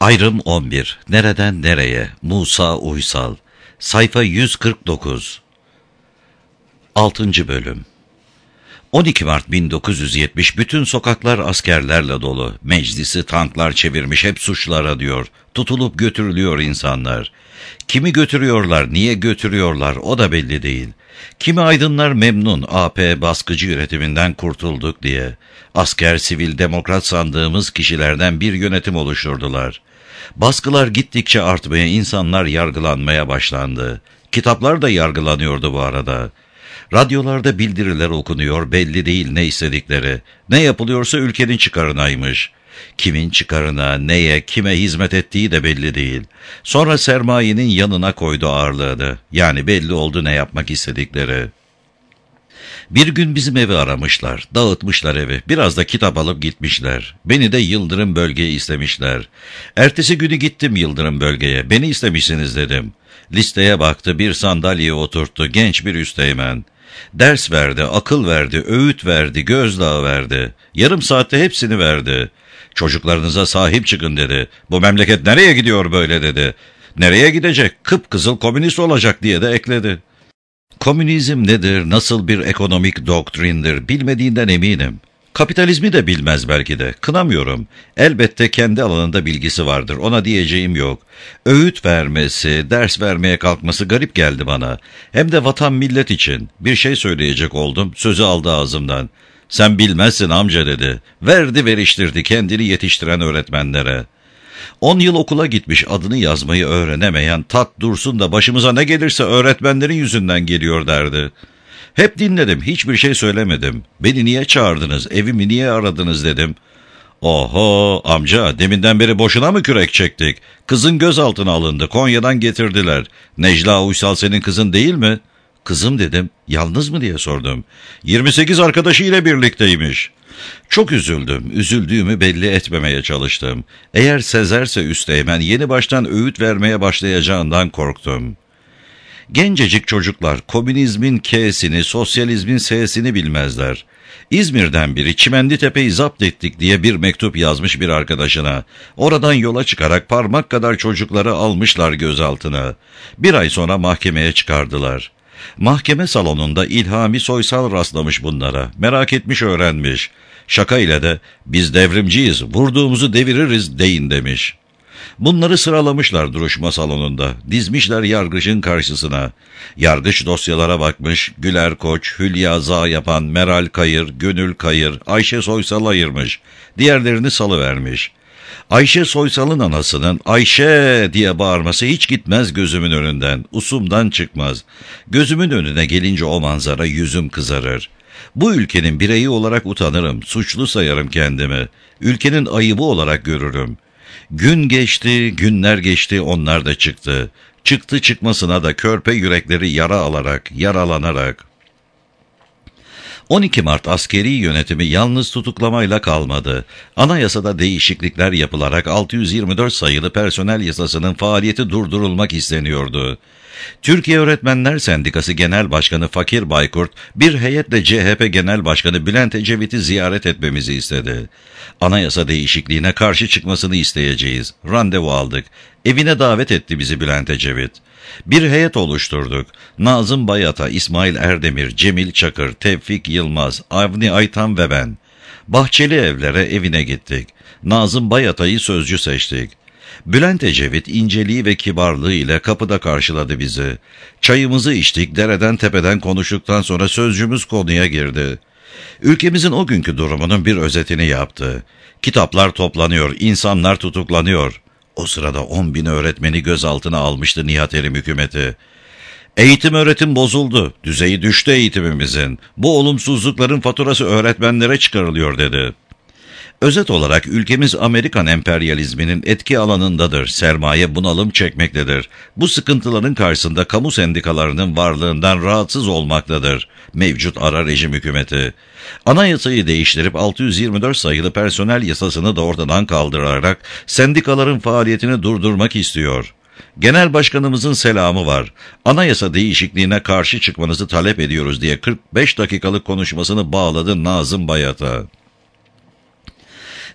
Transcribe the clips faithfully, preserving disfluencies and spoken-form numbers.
Ayrım on bir. Nereden nereye? Musa Uysal. Sayfa yüz kırk dokuz. altıncı bölüm. on iki Mart bin dokuz yüz yetmiş bütün sokaklar askerlerle dolu. Meclisi tanklar çevirmiş, hep suçlar arıyor. Tutulup götürülüyor insanlar. Kimi götürüyorlar, niye götürüyorlar o da belli değil. Kimi aydınlar memnun, A P baskıcı yönetiminden kurtulduk diye. Asker, sivil, demokrat sandığımız kişilerden bir yönetim oluşturdular. Baskılar gittikçe artmaya, insanlar yargılanmaya başlandı. Kitaplar da yargılanıyordu bu arada. Radyolarda bildiriler okunuyor, belli değil ne istedikleri. Ne yapılıyorsa ülkenin çıkarınaymış. Kimin çıkarına, neye, kime hizmet ettiği de belli değil. Sonra sermayenin yanına koydu ağırlığını. Yani belli oldu ne yapmak istedikleri. Bir gün bizim evi aramışlar, dağıtmışlar evi, biraz da kitap alıp gitmişler. Beni de Yıldırım bölgeye istemişler. Ertesi günü gittim Yıldırım bölgeye, beni istemişsiniz dedim. Listeye baktı, bir sandalyeye oturttu, genç bir üsteğmen. Ders verdi, akıl verdi, öğüt verdi, gözdağı verdi. Yarım saatte hepsini verdi. Çocuklarınıza sahip çıkın dedi. Bu memleket nereye gidiyor böyle dedi. Nereye gidecek? Kıpkızıl komünist olacak diye de ekledi. Komünizm nedir, nasıl bir ekonomik doktrindir bilmediğinden eminim. Kapitalizmi de bilmez belki de, kınamıyorum. Elbette kendi alanında bilgisi vardır, ona diyeceğim yok. Öğüt vermesi, ders vermeye kalkması garip geldi bana. Hem de vatan millet için. Bir şey söyleyecek oldum, sözü aldı ağzımdan. Sen bilmezsin amca dedi. Verdi veriştirdi kendini yetiştiren öğretmenlere. On yıl okula gitmiş, adını yazmayı öğrenemeyen, tat dursun da başımıza ne gelirse öğretmenlerin yüzünden geliyor derdi. Hep dinledim, hiçbir şey söylemedim. Beni niye çağırdınız, evimi niye aradınız dedim. Oho amca, deminden beri boşuna mı kürek çektik? Kızın gözaltına alındı, Konya'dan getirdiler. Necla Uysal senin kızın değil mi? Kızım dedim, yalnız mı diye sordum. yirmi sekiz arkadaşıyla birlikteymiş. Çok üzüldüm, üzüldüğümü belli etmemeye çalıştım. Eğer sezerse üsteğmen yeni baştan öğüt vermeye başlayacağından korktum. Gencecik çocuklar komünizmin K'sini, sosyalizmin S'sini bilmezler. İzmir'den biri Çimenditepe'yi zapt ettik diye bir mektup yazmış bir arkadaşına. Oradan yola çıkarak parmak kadar çocukları almışlar gözaltına. Bir ay sonra mahkemeye çıkardılar. Mahkeme salonunda İlhami Soysal rastlamış bunlara. Merak etmiş, öğrenmiş. Şaka ile de biz devrimciyiz, vurduğumuzu deviririz deyin demiş. Bunları sıralamışlar duruşma salonunda, dizmişler yargıçın karşısına. Yargıç dosyalara bakmış, Güler Koç, Hülya Za yapan, Meral Kayır, Gönül Kayır, Ayşe Soysal ayırmış, diğerlerini salıvermiş. Ayşe Soysal'ın anasının Ayşe diye bağırması hiç gitmez gözümün önünden, usumdan çıkmaz. Gözümün önüne gelince o manzara yüzüm kızarır. Bu ülkenin bireyi olarak utanırım, suçlu sayarım kendimi. Ülkenin ayıbı olarak görürüm. Gün geçti, günler geçti, onlar da çıktı. Çıktı çıkmasına da körpe yürekleri yara alarak, yaralanarak. on iki Mart askeri yönetimi yalnız tutuklamayla kalmadı. Anayasada değişiklikler yapılarak altı yüz yirmi dört sayılı personel yasasının faaliyeti durdurulmak isteniyordu. Türkiye Öğretmenler Sendikası Genel Başkanı Fakir Baykurt, bir heyetle C H P Genel Başkanı Bülent Ecevit'i ziyaret etmemizi istedi. Anayasa değişikliğine karşı çıkmasını isteyeceğiz. Randevu aldık. Evine davet etti bizi Bülent Ecevit. Bir heyet oluşturduk. Nazım Bayat'a, İsmail Erdemir, Cemil Çakır, Tevfik Yılmaz, Avni Aytan ve ben. Bahçeli Evler'e evine gittik. Nazım Bayat'a'yı sözcü seçtik. Bülent Ecevit inceliği ve kibarlığı ile kapıda karşıladı bizi. Çayımızı içtik, dereden tepeden konuştuktan sonra sözcümüz konuya girdi. Ülkemizin o günkü durumunun bir özetini yaptı. Kitaplar toplanıyor, insanlar tutuklanıyor. O sırada on bin öğretmeni gözaltına almıştı Nihat Erim hükümeti. Eğitim öğretim bozuldu, düzeyi düştü eğitimimizin. Bu olumsuzlukların faturası öğretmenlere çıkarılıyor dedi. Özet olarak ülkemiz Amerikan emperyalizminin etki alanındadır, sermaye bunalım çekmektedir. Bu sıkıntıların karşısında kamu sendikalarının varlığından rahatsız olmaktadır mevcut ara rejim hükümeti. Anayasayı değiştirip altı yüz yirmi dört sayılı personel yasasını da ortadan kaldırarak sendikaların faaliyetini durdurmak istiyor. Genel başkanımızın selamı var. Anayasa değişikliğine karşı çıkmanızı talep ediyoruz diye kırk beş dakikalık konuşmasını bağladı Nazım Bayat'a.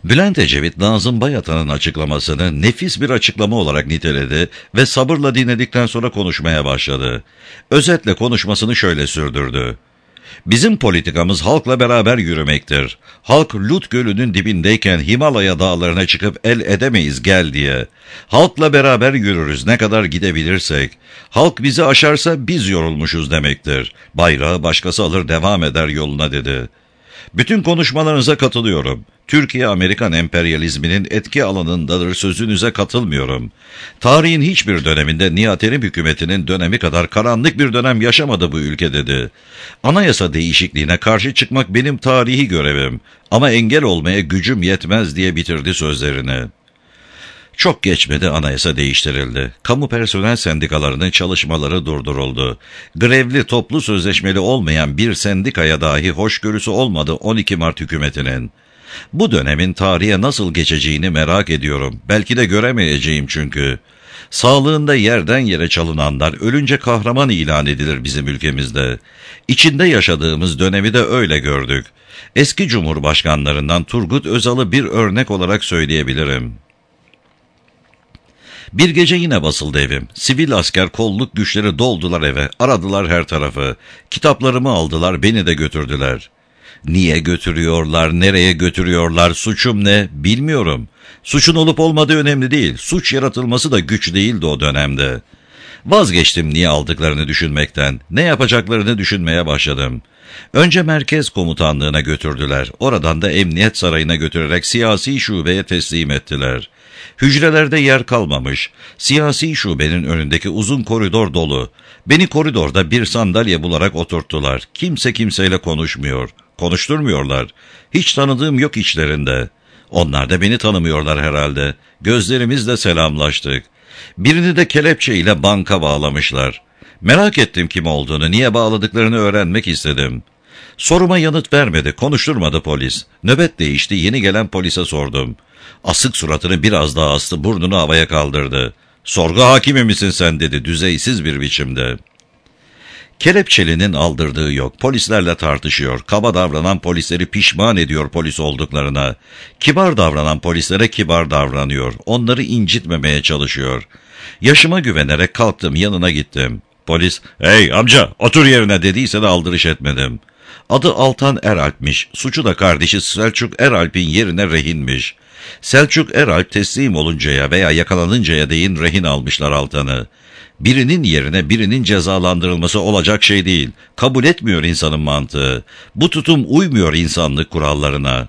Bülent Ecevit, Nazım Bayatan'ın açıklamasını nefis bir açıklama olarak niteledi ve sabırla dinledikten sonra konuşmaya başladı. Özetle konuşmasını şöyle sürdürdü. Bizim politikamız halkla beraber yürümektir. Halk Lut Gölü'nün dibindeyken Himalaya dağlarına çıkıp el edemeyiz gel diye. Halkla beraber yürürüz ne kadar gidebilirsek. Halk bizi aşarsa biz yorulmuşuz demektir. Bayrağı başkası alır devam eder yoluna dedi. Bütün konuşmalarınıza katılıyorum. Türkiye-Amerikan emperyalizminin etki alanındadır sözünüze katılmıyorum. Tarihin hiçbir döneminde Nihat Erim hükümetinin dönemi kadar karanlık bir dönem yaşamadı bu ülke dedi. Anayasa değişikliğine karşı çıkmak benim tarihi görevim ama engel olmaya gücüm yetmez diye bitirdi sözlerini. Çok geçmedi anayasa değiştirildi. Kamu personel sendikalarının çalışmaları durduruldu. Grevli toplu sözleşmeli olmayan bir sendikaya dahi hoşgörüsü olmadı on iki Mart hükümetinin. Bu dönemin tarihe nasıl geçeceğini merak ediyorum. Belki de göremeyeceğim çünkü. Sağlığında yerden yere çalınanlar ölünce kahraman ilan edilir bizim ülkemizde. İçinde yaşadığımız dönemi de öyle gördük. Eski cumhurbaşkanlarından Turgut Özal'ı bir örnek olarak söyleyebilirim. Bir gece yine basıldı evim. Sivil asker kolluk güçleri doldular eve. Aradılar her tarafı. Kitaplarımı aldılar, beni de götürdüler. Niye götürüyorlar, nereye götürüyorlar, suçum ne bilmiyorum. Suçun olup olmadığı önemli değil. Suç yaratılması da güç değildi o dönemde. Vazgeçtim niye aldıklarını düşünmekten. Ne yapacaklarını düşünmeye başladım. Önce merkez komutanlığına götürdüler. Oradan da emniyet sarayına götürerek siyasi şubeye teslim ettiler. Hücrelerde yer kalmamış. Siyasi şubenin önündeki uzun koridor dolu. Beni koridorda bir sandalye bularak oturttular. Kimse kimseyle konuşmuyor. Konuşturmuyorlar. Hiç tanıdığım yok içlerinde. Onlar da beni tanımıyorlar herhalde. Gözlerimizle selamlaştık. Birini de kelepçeyle banka bağlamışlar. Merak ettim kim olduğunu, niye bağladıklarını öğrenmek istedim. Soruma yanıt vermedi, konuşturmadı polis. Nöbet değişti, yeni gelen polise sordum. Asık suratını biraz daha astı, burnunu havaya kaldırdı. Sorgu hakimi misin sen dedi düzeysiz bir biçimde. Kelepçelinin aldırdığı yok, polislerle tartışıyor, kaba davranan polisleri pişman ediyor polis olduklarına. Kibar davranan polislere kibar davranıyor, onları incitmemeye çalışıyor. Yaşıma güvenerek kalktım, yanına gittim. Polis, hey amca otur yerine dediyse de aldırış etmedim. Adı Altan Eralp'miş, suçu da kardeşi Selçuk Eralp'in yerine rehinmiş. Selçuk Eralp teslim oluncaya veya yakalanıncaya değin rehin almışlar Altan'ı. Birinin yerine birinin cezalandırılması olacak şey değil. Kabul etmiyor insanın mantığı. Bu tutum uymuyor insanlık kurallarına.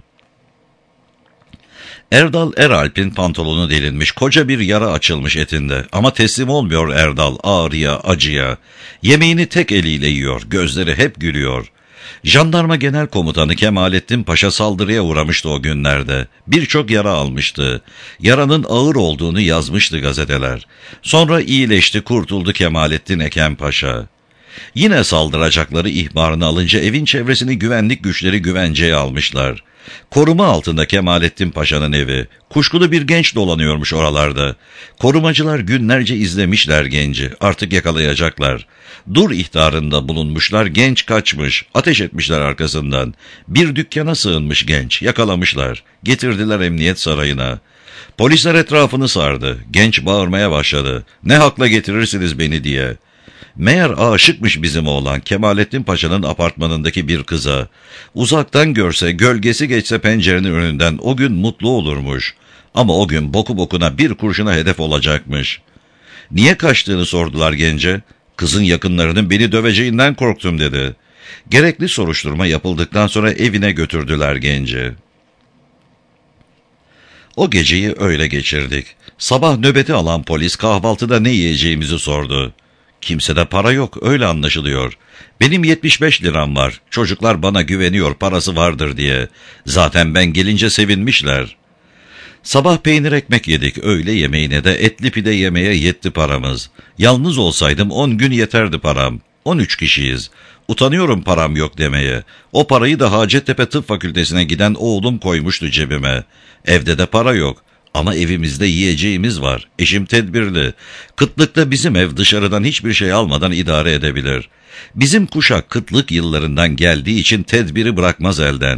Erdal Eralp'in pantolonu delinmiş, koca bir yara açılmış etinde. Ama teslim olmuyor Erdal ağrıya, acıya. Yemeğini tek eliyle yiyor, gözleri hep gülüyor. Jandarma Genel Komutanı Kemalettin Paşa saldırıya uğramıştı o günlerde. Birçok yara almıştı. Yaranın ağır olduğunu yazmıştı gazeteler. Sonra iyileşti, kurtuldu Kemalettin Eken Paşa. Yine saldıracakları ihbarını alınca evin çevresini güvenlik güçleri güvenceye almışlar. Koruma altında Kemalettin Paşa'nın evi. Kuşkulu bir genç dolanıyormuş oralarda. Korumacılar günlerce izlemişler genci. Artık yakalayacaklar. Dur ihtarında bulunmuşlar. Genç kaçmış. Ateş etmişler arkasından. Bir dükkana sığınmış genç. Yakalamışlar. Getirdiler emniyet sarayına. Polisler etrafını sardı. Genç bağırmaya başladı. Ne hakla getirirsiniz beni diye. Meğer aşıkmış bizim oğlan Kemalettin Paşa'nın apartmanındaki bir kıza. Uzaktan görse, gölgesi geçse pencerenin önünden o gün mutlu olurmuş. Ama o gün boku bokuna bir kurşuna hedef olacakmış. Niye kaçtığını sordular gence. Kızın yakınlarının beni döveceğinden korktum dedi. Gerekli soruşturma yapıldıktan sonra evine götürdüler genci. O geceyi öyle geçirdik. Sabah nöbeti alan polis kahvaltıda ne yiyeceğimizi sordu. Kimsede para yok, öyle anlaşılıyor. Benim yetmiş beş liram var. Çocuklar bana güveniyor, parası vardır diye. Zaten ben gelince sevinmişler. Sabah peynir ekmek yedik, öğle yemeğine de etli pide yemeye yetti paramız. Yalnız olsaydım on gün yeterdi param. on üç kişiyiz. Utanıyorum param yok demeye. O parayı da Hacettepe Tıp Fakültesine giden oğlum koymuştu cebime. Evde de para yok. Ama evimizde yiyeceğimiz var. Eşim tedbirli. Kıtlıkta bizim ev dışarıdan hiçbir şey almadan idare edebilir. Bizim kuşak kıtlık yıllarından geldiği için tedbiri bırakmaz elden.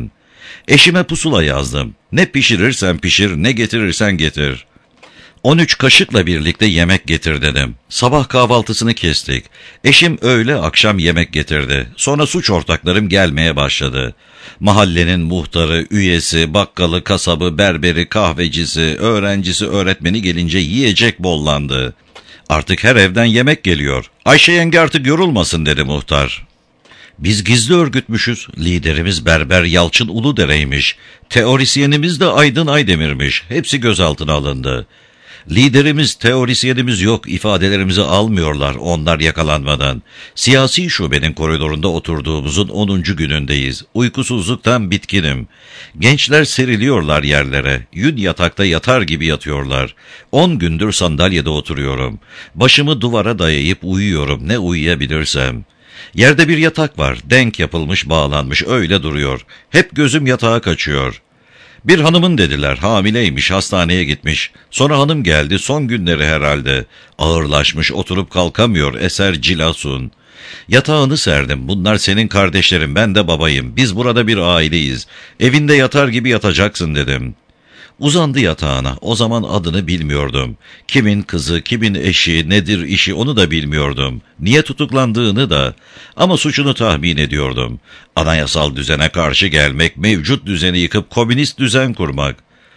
Eşime pusula yazdım. Ne pişirirsen pişir, ne getirirsen getir. on üç kaşıkla birlikte yemek getir dedim. Sabah kahvaltısını kestik. Eşim öğle akşam yemek getirdi. Sonra suç ortaklarım gelmeye başladı. Mahallenin muhtarı, üyesi, bakkalı, kasabı, berberi, kahvecisi, öğrencisi, öğretmeni gelince yiyecek bollandı. Artık her evden yemek geliyor. Ayşe yenge artık yorulmasın dedi muhtar. Biz gizli örgütmüşüz. Liderimiz Berber Yalçın Uludere'ymiş. Teorisyenimiz de Aydın Aydemir'miş. Hepsi gözaltına alındı. Liderimiz, teorisyenimiz yok, ifadelerimizi almıyorlar onlar yakalanmadan. Siyasi şubenin koridorunda oturduğumuzun onuncu günündeyiz. Uykusuzluktan bitkinim. Gençler seriliyorlar yerlere. Yün yatakta yatar gibi yatıyorlar. On gündür sandalyede oturuyorum. Başımı duvara dayayıp uyuyorum ne uyuyabilirsem. Yerde bir yatak var. Denk yapılmış, bağlanmış, öyle duruyor. Hep gözüm yatağa kaçıyor. Bir hanımın dediler, hamileymiş, hastaneye gitmiş. Sonra hanım geldi, son günleri herhalde. Ağırlaşmış, oturup kalkamıyor, Eser Cilasun. Yatağını serdim, bunlar senin kardeşlerin, ben de babayım. Biz burada bir aileyiz. Evinde yatar gibi yatacaksın dedim. Uzandı yatağına, o zaman adını bilmiyordum. Kimin kızı, kimin eşi, nedir işi onu da bilmiyordum. Niye tutuklandığını da. Ama suçunu tahmin ediyordum. Anayasal düzene karşı gelmek, mevcut düzeni yıkıp komünist düzen kurmak.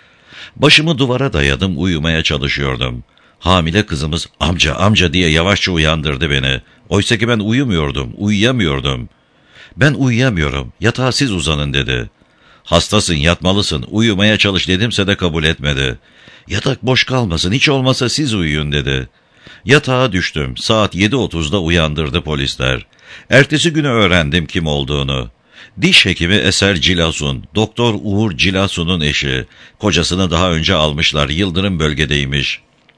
Başımı duvara dayadım, uyumaya çalışıyordum. Hamile kızımız amca amca diye yavaşça uyandırdı beni. Oysa ki ben uyumuyordum, uyuyamıyordum. Ben uyuyamıyorum, yatağa siz uzanın dedi. Hastasın, yatmalısın, uyumaya çalış dedimse de kabul etmedi. Yatak boş kalmasın, hiç olmasa siz uyuyun dedi. Yatağa düştüm, saat yedi otuzda uyandırdı polisler. Ertesi günü öğrendim kim olduğunu. Diş hekimi Eser Cilasun, Doktor Uğur Cilasun'un eşi. Kocasını daha önce almışlar, Yıldırım bölgedeymiş.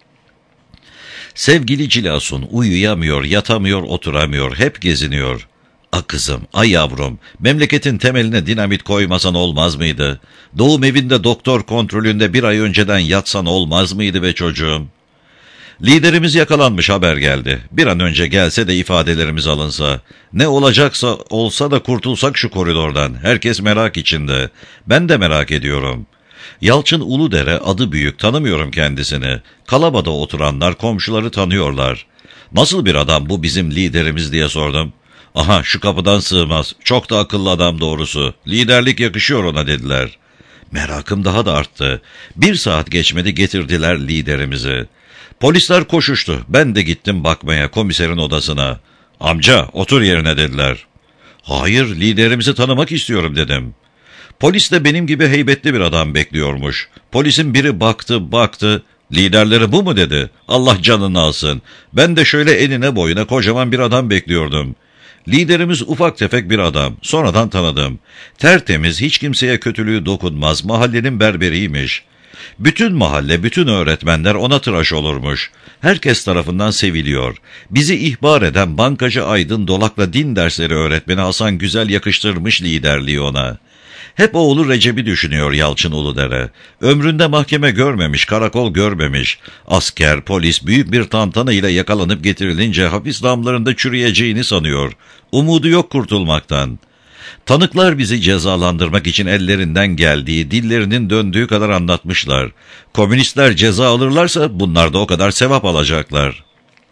Sevgili Cilasun uyuyamıyor, yatamıyor, oturamıyor, hep geziniyor. A kızım, ay yavrum, memleketin temeline dinamit koymasan olmaz mıydı? Doğum evinde doktor kontrolünde bir ay önceden yatsan olmaz mıydı be çocuğum? Liderimiz yakalanmış haber geldi. Bir an önce gelse de ifadelerimiz alınsa. Ne olacaksa olsa da kurtulsak şu koridordan. Herkes merak içinde. Ben de merak ediyorum. Yalçın Uludere adı büyük, tanımıyorum kendisini. Kalaba'da oturanlar komşuları tanıyorlar. Nasıl bir adam bu bizim liderimiz diye sordum. Aha şu kapıdan sığmaz. Çok da akıllı adam doğrusu. Liderlik yakışıyor ona dediler. Merakım daha da arttı. Bir saat geçmedi getirdiler liderimizi. Polisler koşuştu. Ben de gittim bakmaya komiserin odasına. Amca otur yerine dediler. Hayır liderimizi tanımak istiyorum dedim. Polis de benim gibi heybetli bir adam bekliyormuş. Polisin biri baktı baktı. Liderleri bu mu dedi. Allah canını alsın. Ben de şöyle enine boyuna kocaman bir adam bekliyordum. Liderimiz ufak tefek bir adam. Sonradan tanıdım. Tertemiz, hiç kimseye kötülüğü dokunmaz. Mahallenin berberiymiş. Bütün mahalle, bütün öğretmenler ona tıraş olurmuş. Herkes tarafından seviliyor. Bizi ihbar eden bankacı Aydın Dolak'la din dersleri öğretmeni Hasan Güzel yakıştırmış liderliği ona. Hep oğlu Recep'i düşünüyor Yalçın Uludere. Ömründe mahkeme görmemiş, karakol görmemiş. Asker, polis büyük bir tantana ile yakalanıp getirilince hapis damlarında çürüyeceğini sanıyor. Umudu yok kurtulmaktan. Tanıklar bizi cezalandırmak için ellerinden geldiği, dillerinin döndüğü kadar anlatmışlar. Komünistler ceza alırlarsa bunlar da o kadar sevap alacaklar.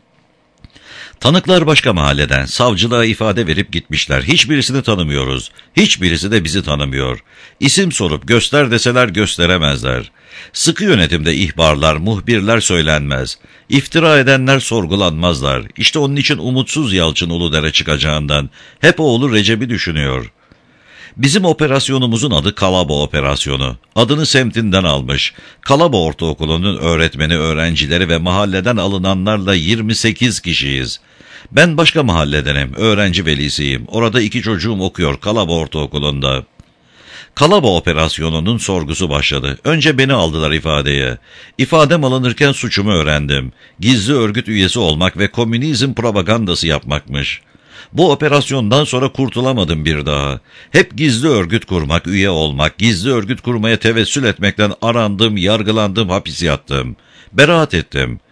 Tanıklar başka mahalleden, savcılığa ifade verip gitmişler. Hiçbirisini tanımıyoruz. Hiçbirisi de bizi tanımıyor. İsim sorup göster deseler gösteremezler. Sıkı yönetimde ihbarlar, muhbirler söylenmez. İftira edenler sorgulanmazlar. İşte onun için umutsuz Yalçın Uludere çıkacağından. Hep oğlu Recep'i düşünüyor. Bizim operasyonumuzun adı Kalaba Operasyonu. Adını semtinden almış. Kalaba Ortaokulu'nun öğretmeni, öğrencileri ve mahalleden alınanlarla yirmi sekiz kişiyiz. Ben başka mahalledenim, öğrenci velisiyim. Orada iki çocuğum okuyor Kalaba Ortaokulu'nda. Kalaba Operasyonu'nun sorgusu başladı. Önce beni aldılar ifadeye. İfadem alınırken suçumu öğrendim. Gizli örgüt üyesi olmak ve komünizm propagandası yapmakmış. Bu operasyondan sonra kurtulamadım bir daha. Hep gizli örgüt kurmak, üye olmak, gizli örgüt kurmaya tevessül etmekten arandım, yargılandım, hapis yattım. Beraat ettim.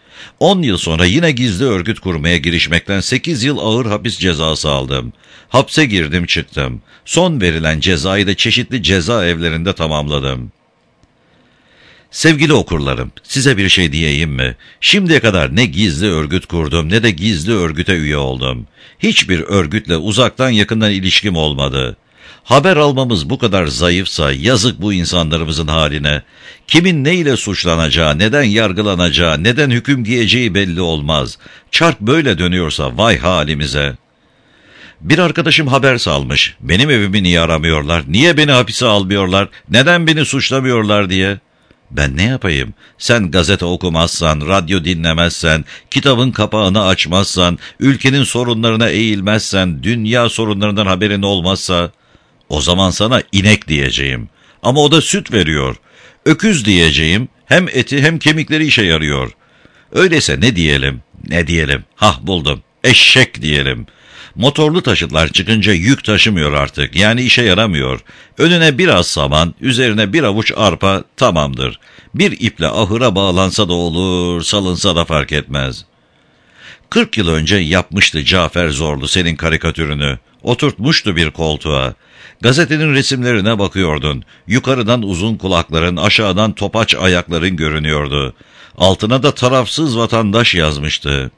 on yıl sonra yine gizli örgüt kurmaya girişmekten sekiz yıl ağır hapis cezası aldım. Hapse girdim çıktım. Son verilen cezayı da çeşitli cezaevlerinde tamamladım. Sevgili okurlarım, size bir şey diyeyim mi? Şimdiye kadar ne gizli örgüt kurdum ne de gizli örgüte üye oldum. Hiçbir örgütle uzaktan yakından ilişkim olmadı. Haber almamız bu kadar zayıfsa yazık bu insanlarımızın haline. Kimin neyle suçlanacağı, neden yargılanacağı, neden hüküm giyeceği belli olmaz. Çark böyle dönüyorsa vay halimize. Bir arkadaşım haber salmış. Benim evimi niye aramıyorlar, niye beni hapise almıyorlar, neden beni suçlamıyorlar diye. Ben ne yapayım? Sen gazete okumazsan, radyo dinlemezsen, kitabın kapağını açmazsan, ülkenin sorunlarına eğilmezsen, dünya sorunlarından haberin olmazsa, o zaman sana inek diyeceğim. Ama o da süt veriyor. Öküz diyeceğim. Hem eti hem kemikleri işe yarıyor. Öyleyse ne diyelim? Ne diyelim? Hah buldum. Eşek diyelim. Motorlu taşıtlar çıkınca yük taşımıyor artık. Yani işe yaramıyor. Önüne biraz saman, üzerine bir avuç arpa tamamdır. Bir iple ahıra bağlansa da olur, salınsa da fark etmez. Kırk yıl önce yapmıştı Cafer Zorlu senin karikatürünü. Oturtmuştu bir koltuğa. Gazetenin resimlerine bakıyordun. Yukarıdan uzun kulakların, aşağıdan topaç ayakların görünüyordu. Altına da tarafsız vatandaş yazmıştı.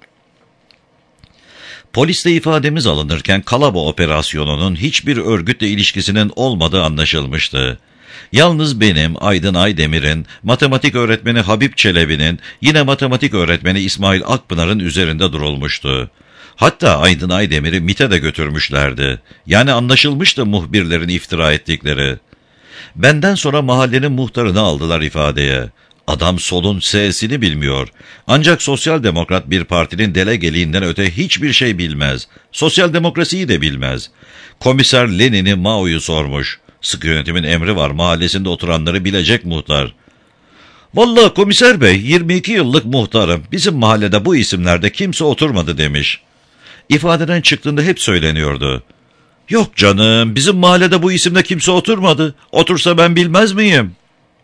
Poliste ifademiz alınırken Kalaba operasyonunun hiçbir örgütle ilişkisinin olmadığı anlaşılmıştı. Yalnız benim, Aydın Aydemir'in, matematik öğretmeni Habib Çelebi'nin, yine matematik öğretmeni İsmail Akpınar'ın üzerinde durulmuştu. Hatta Aydın Aydemir'i MİT'e de götürmüşlerdi. Yani anlaşılmıştı muhbirlerin iftira ettikleri. Benden sonra mahallenin muhtarını aldılar ifadeye. Adam solun S'sini bilmiyor. Ancak sosyal demokrat bir partinin delegeliğinden öte hiçbir şey bilmez. Sosyal demokrasiyi de bilmez. Komiser Lenin'i Mao'yu sormuş. Sıkı yönetimin emri var, mahallesinde oturanları bilecek muhtar. Vallahi komiser bey, yirmi iki yıllık muhtarım. Bizim mahallede bu isimlerde kimse oturmadı demiş. İfadeden çıktığında hep söyleniyordu. Yok canım, bizim mahallede bu isimde kimse oturmadı. Otursa ben bilmez miyim?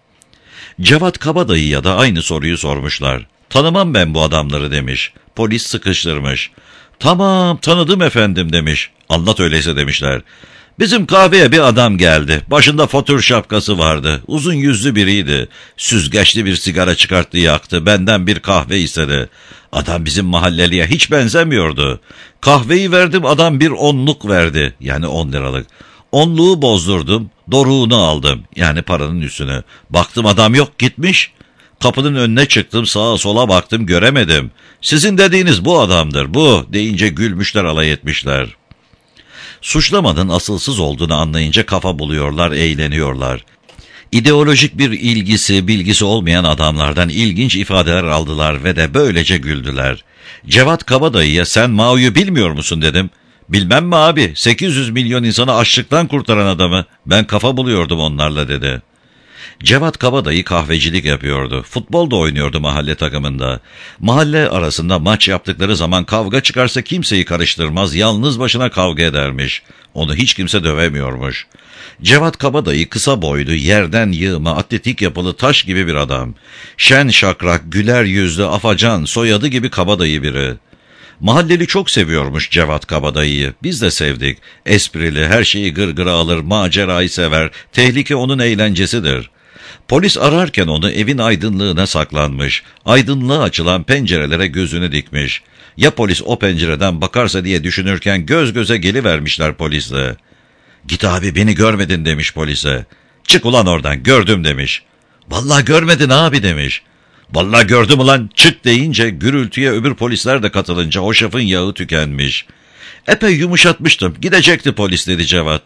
Cevat Kabadayı'ya da aynı soruyu sormuşlar. Tanımam ben bu adamları demiş. Polis sıkıştırmış. Tamam tanıdım efendim demiş. Anlat öyleyse demişler. Bizim kahveye bir adam geldi. Başında fotür şapkası vardı. Uzun yüzlü biriydi. Süzgeçli bir sigara çıkarttı yaktı. Benden bir kahve istedi. Adam bizim mahalleliye hiç benzemiyordu. Kahveyi verdim, adam bir onluk verdi. Yani on liralık. Onluğu bozdurdum. Doruğunu aldım. Yani paranın üstüne. Baktım adam yok, gitmiş. Kapının önüne çıktım, sağa sola baktım, göremedim. Sizin dediğiniz bu adamdır bu deyince gülmüşler, alay etmişler. Suçlamanın asılsız olduğunu anlayınca kafa buluyorlar, eğleniyorlar. İdeolojik bir ilgisi, bilgisi olmayan adamlardan ilginç ifadeler aldılar ve de böylece güldüler. Cevat Kabadayı'ya sen Mao'yu bilmiyor musun dedim. Bilmem mi abi, sekiz yüz milyon insanı açlıktan kurtaran adamı. Ben kafa buluyordum onlarla dedi. Cevat Kabadayı kahvecilik yapıyordu. Futbol da oynuyordu mahalle takımında. Mahalle arasında maç yaptıkları zaman kavga çıkarsa kimseyi karıştırmaz, yalnız başına kavga edermiş. Onu hiç kimse dövemiyormuş. Cevat Kabadayı kısa boylu, yerden yığma, atletik yapılı taş gibi bir adam. Şen şakrak, güler yüzlü, afacan, soyadı gibi kabadayı biri. Mahalleli çok seviyormuş Cevat Kabadayı'yı. Biz de sevdik. Esprili, her şeyi gırgıra alır, macerayı sever. Tehlike onun eğlencesidir. Polis ararken onu evin aydınlığına saklanmış. Aydınlığa açılan pencerelere gözünü dikmiş. Ya polis o pencereden bakarsa diye düşünürken göz göze gelivermişler polisle. Git abi, beni görmedin demiş polise. Çık ulan oradan, gördüm demiş. Vallahi görmedin abi demiş. Vallahi gördüm ulan, çık deyince gürültüye öbür polisler de katılınca hoşafın yağı tükenmiş. Epey yumuşatmıştım, gidecekti polis dedi Cevat.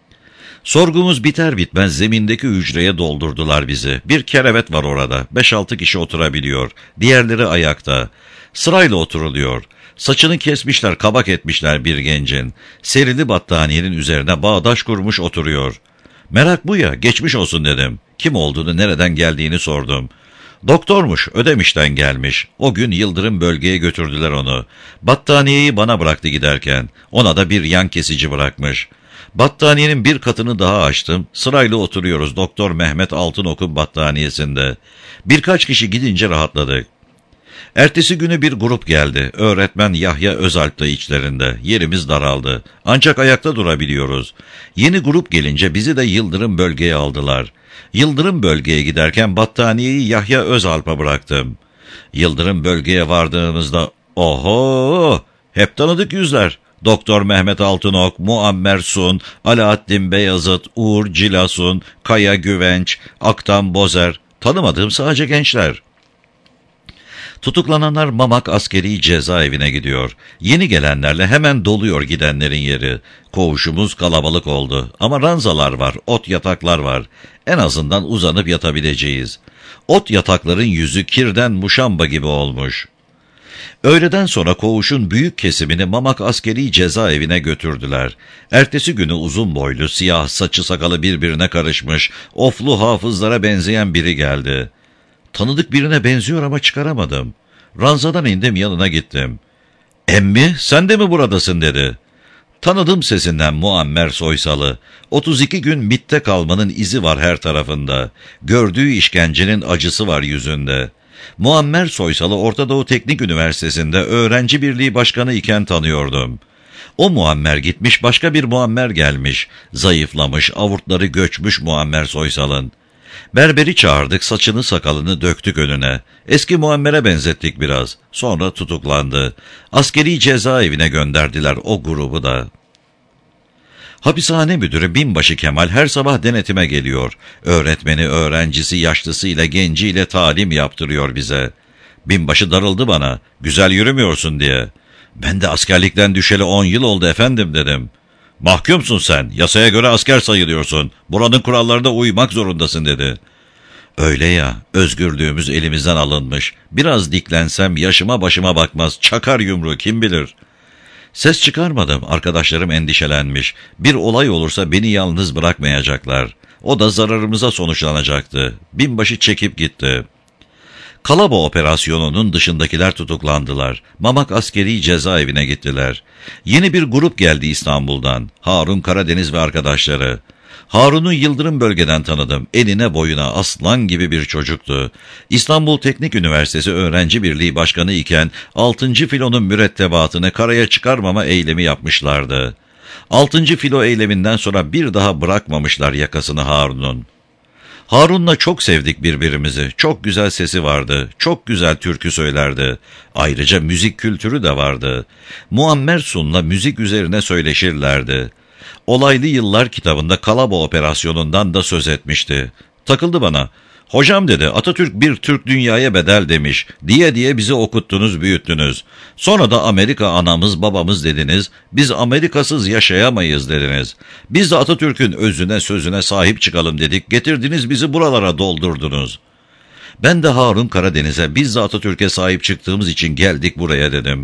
Sorgumuz biter bitmez zemindeki hücreye doldurdular bizi. Bir kerevet var orada. Beş altı kişi oturabiliyor. Diğerleri ayakta. Sırayla oturuluyor. Saçını kesmişler, kabak etmişler bir gencin. Serili battaniyenin üzerine bağdaş kurmuş oturuyor. Merak bu ya, geçmiş olsun dedim. Kim olduğunu, nereden geldiğini sordum. Doktormuş, Ödemiş'ten gelmiş. O gün Yıldırım bölgeye götürdüler onu. Battaniyeyi bana bıraktı giderken. Ona da bir yan kesici bırakmış. Battaniyenin bir katını daha açtım. Sırayla oturuyoruz Doktor Mehmet Altınok'un battaniyesinde. Birkaç kişi gidince rahatladık. Ertesi günü bir grup geldi. Öğretmen Yahya Özalp da içlerinde. Yerimiz daraldı. Ancak ayakta durabiliyoruz. Yeni grup gelince bizi de Yıldırım bölgeye aldılar. Yıldırım bölgeye giderken battaniyeyi Yahya Özalp'a bıraktım. Yıldırım bölgeye vardığımızda oho! Hep tanıdık yüzler. Doktor Mehmet Altınok, Muammer Sun, Alaaddin Beyazıt, Uğur Cilasun, Kaya Güvenç, Aktan Bozer. Tanımadığım sadece gençler. Tutuklananlar Mamak Askeri Cezaevine gidiyor. Yeni gelenlerle hemen doluyor gidenlerin yeri. Koğuşumuz kalabalık oldu. Ama ranzalar var, ot yataklar var. En azından uzanıp yatabileceğiz. Ot yatakların yüzü kirden muşamba gibi olmuş. Öğleden sonra koğuşun büyük kesimini Mamak Askeri Cezaevine götürdüler. Ertesi günü uzun boylu, siyah, saçı sakalı birbirine karışmış, oflu hafızlara benzeyen biri geldi. Tanıdık birine benziyor ama çıkaramadım. Ranzadan indim, yanına gittim. "Emmi, sen de mi buradasın?" dedi. Tanıdım sesinden Muammer Soysal'ı. otuz iki gün MİT'te kalmanın izi var her tarafında. Gördüğü işkencenin acısı var yüzünde. Muammer Soysal'ı Orta Doğu Teknik Üniversitesi'nde öğrenci birliği başkanı iken tanıyordum. O Muammer gitmiş, başka bir Muammer gelmiş. Zayıflamış, avurtları göçmüş Muammer Soysal'ın. Berberi çağırdık, saçını sakalını döktük önüne. Eski Muammer'e benzettik biraz. Sonra tutuklandı. Askeri cezaevine gönderdiler o grubu da. Hapishane müdürü Binbaşı Kemal her sabah denetime geliyor. Öğretmeni, öğrencisi, yaşlısıyla, genciyle talim yaptırıyor bize. Binbaşı darıldı bana, "Güzel yürümüyorsun" diye. "Ben de askerlikten düşeli on yıl oldu efendim" dedim. "Mahkumsun sen, yasaya göre asker sayılıyorsun. Buranın kurallarına uymak zorundasın" dedi. Öyle ya, özgürlüğümüz elimizden alınmış. Biraz diklensem yaşıma başıma bakmaz, çakar yumruğu kim bilir. Ses çıkarmadım, arkadaşlarım endişelenmiş. Bir olay olursa beni yalnız bırakmayacaklar. O da zararımıza sonuçlanacaktı. Binbaşı çekip gitti. Kalaba operasyonunun dışındakiler tutuklandılar. Mamak Askeri Cezaevine gittiler. Yeni bir grup geldi İstanbul'dan. Harun Karadeniz ve arkadaşları. Harun'u Yıldırım bölgeden tanıdım. Eline boyuna aslan gibi bir çocuktu. İstanbul Teknik Üniversitesi Öğrenci Birliği Başkanı iken altıncı filonun mürettebatını karaya çıkarmama eylemi yapmışlardı. altıncı filo eyleminden sonra bir daha bırakmamışlar yakasını Harun'un. Harun'la çok sevdik birbirimizi. Çok güzel sesi vardı. Çok güzel türkü söylerdi. Ayrıca müzik kültürü de vardı. Muammer Sun'la müzik üzerine söyleşirlerdi. Olaylı Yıllar kitabında Kalaba operasyonundan da söz etmişti. Takıldı bana. "Hocam" dedi, "Atatürk bir Türk dünyaya bedel demiş. Diye diye bizi okuttunuz, büyüttünüz. Sonra da Amerika anamız babamız dediniz. Biz Amerikasız yaşayamayız dediniz. Biz de Atatürk'ün özüne sözüne sahip çıkalım dedik. Getirdiniz bizi buralara doldurdunuz." Ben de Harun Karadeniz'e biz de Atatürk'e sahip çıktığımız için geldik buraya dedim.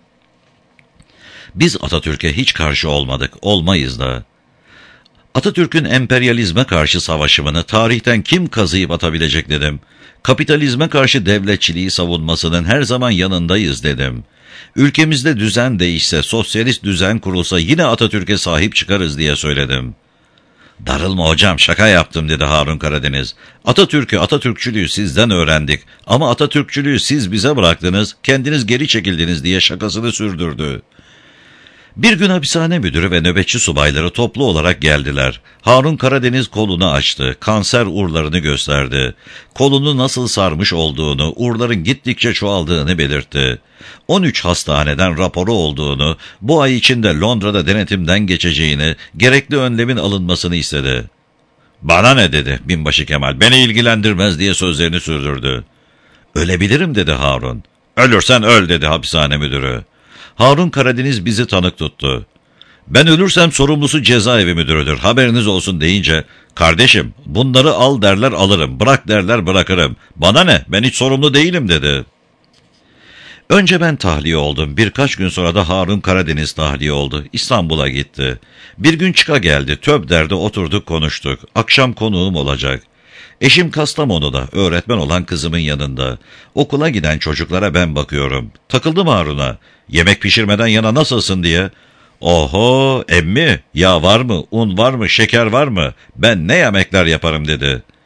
Biz Atatürk'e hiç karşı olmadık, olmayız da. Atatürk'ün emperyalizme karşı savaşımını tarihten kim kazıyıp atabilecek dedim. Kapitalizme karşı devletçiliği savunmasının her zaman yanındayız dedim. Ülkemizde düzen değişse, sosyalist düzen kurulsa yine Atatürk'e sahip çıkarız diye söyledim. "Darılma hocam, şaka yaptım" dedi Harun Karadeniz. "Atatürk'ü, Atatürkçülüğü sizden öğrendik ama Atatürkçülüğü siz bize bıraktınız, kendiniz geri çekildiniz" diye şakasını sürdürdü. Bir gün hapishane müdürü ve nöbetçi subayları toplu olarak geldiler. Harun Karadeniz kolunu açtı, kanser urlarını gösterdi. Kolunu nasıl sarmış olduğunu, urların gittikçe çoğaldığını belirtti. on üç hastaneden raporu olduğunu, bu ay içinde Londra'da denetimden geçeceğini, gerekli önlemin alınmasını istedi. "Bana ne?" dedi Binbaşı Kemal, "beni ilgilendirmez" diye sözlerini sürdürdü. "Ölebilirim" dedi Harun. "Ölürsen öl" dedi hapishane müdürü. Harun Karadeniz bizi tanık tuttu. "Ben ölürsem sorumlusu cezaevi müdürüdür, haberiniz olsun" deyince, "Kardeşim, bunları al derler alırım, bırak derler bırakırım. Bana ne, ben hiç sorumlu değilim" dedi. Önce ben tahliye oldum. Birkaç gün sonra da Harun Karadeniz tahliye oldu. İstanbul'a gitti. Bir gün çıka geldi. Töbder'de oturduk konuştuk. Akşam konuğum olacak. Eşim Kastamonu'da, öğretmen olan kızımın yanında. Okula giden çocuklara ben bakıyorum. Takıldım Harun'a. Yemek pişirmeden yana nasılsın diye. "Oho emmi, yağ var mı, un var mı, şeker var mı? Ben ne yemekler yaparım" dedi.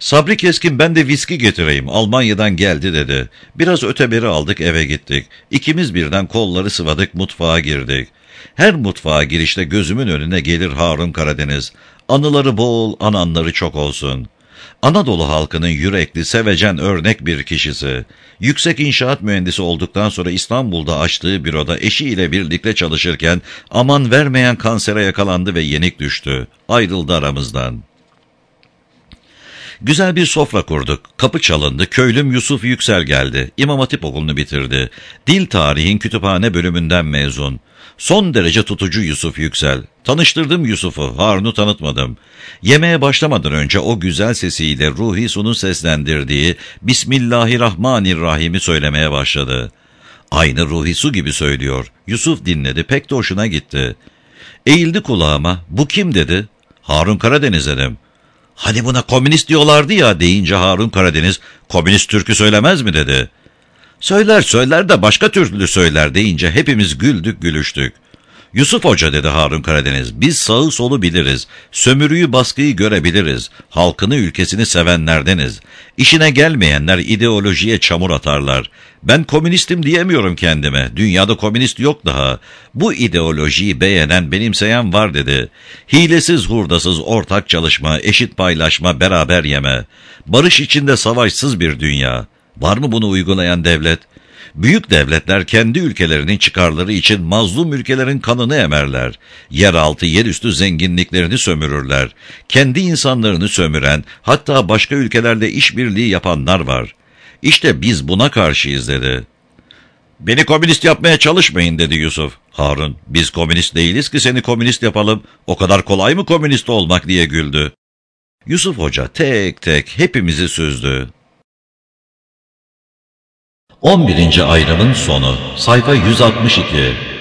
Sabri Keskin ben de viski getireyim, Almanya'dan geldi dedi. Biraz öteberi aldık, eve gittik. İkimiz birden kolları sıvadık, mutfağa girdik. Her mutfağa girişte gözümün önüne gelir Harun Karadeniz. Anıları bol, ananları çok olsun. Anadolu halkının yürekli, sevecen örnek bir kişisi. Yüksek inşaat mühendisi olduktan sonra İstanbul'da açtığı büroda eşiyle birlikte çalışırken aman vermeyen kansere yakalandı ve yenik düştü. Ayrıldı aramızdan. Güzel bir sofra kurduk. Kapı çalındı. Köylüm Yusuf Yüksel geldi. İmam Hatip okulunu bitirdi. Dil tarihin kütüphane bölümünden mezun. Son derece tutucu Yusuf Yüksel. Tanıştırdım Yusuf'u, Harun'u tanıtmadım. Yemeğe başlamadan önce o güzel sesiyle Ruhi Su'nun seslendirdiği Bismillahirrahmanirrahim'i söylemeye başladı. Aynı Ruhi Su gibi söylüyor. Yusuf dinledi, pek de hoşuna gitti. Eğildi kulağıma, bu kim dedi. Harun Karadeniz dedim. Hani buna komünist diyorlardı ya deyince Harun Karadeniz, komünist türkü söylemez mi dedi. Söyler söyler de başka türlü söyler deyince hepimiz güldük gülüştük. Yusuf Hoca dedi Harun Karadeniz, biz sağı solu biliriz, sömürüyü baskıyı görebiliriz, halkını ülkesini sevenlerdeniz. İşine gelmeyenler ideolojiye çamur atarlar. Ben komünistim diyemiyorum kendime, dünyada komünist yok daha. Bu ideolojiyi beğenen, benimseyen var dedi. Hilesiz hurdasız ortak çalışma, eşit paylaşma, beraber yeme. Barış içinde savaşsız bir dünya. Var mı bunu uygulayan devlet? Büyük devletler kendi ülkelerinin çıkarları için mazlum ülkelerin kanını emerler. Yeraltı, yerüstü zenginliklerini sömürürler. Kendi insanlarını sömüren, hatta başka ülkelerle işbirliği yapanlar var. İşte biz buna karşıyız dedi. Beni komünist yapmaya çalışmayın dedi Yusuf. Harun, biz komünist değiliz ki seni komünist yapalım. O kadar kolay mı komünist olmak diye güldü. Yusuf Hoca tek tek hepimizi süzdü. on birinci ayrımın sonu, sayfa yüz altmış iki.